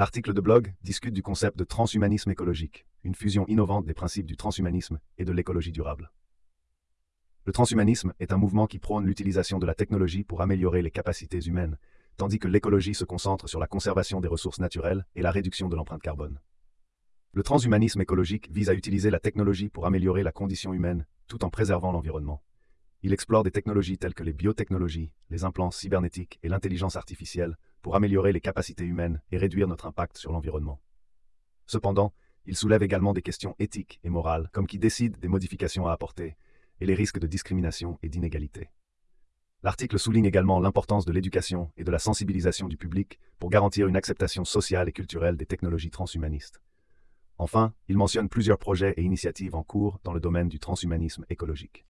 L'article de blog discute du concept de transhumanisme écologique, une fusion innovante des principes du transhumanisme et de l'écologie durable. Le transhumanisme est un mouvement qui prône l'utilisation de la technologie pour améliorer les capacités humaines, tandis que l'écologie se concentre sur la conservation des ressources naturelles et la réduction de l'empreinte carbone. Le transhumanisme écologique vise à utiliser la technologie pour améliorer la condition humaine, tout en préservant l'environnement. Il explore des technologies telles que les biotechnologies, les implants cybernétiques et l'intelligence artificielle pour améliorer les capacités humaines et réduire notre impact sur l'environnement. Cependant, il soulève également des questions éthiques et morales, comme qui décide des modifications à apporter et les risques de discrimination et d'inégalité. L'article souligne également l'importance de l'éducation et de la sensibilisation du public pour garantir une acceptation sociale et culturelle des technologies transhumanistes. Enfin, il mentionne plusieurs projets et initiatives en cours dans le domaine du transhumanisme écologique.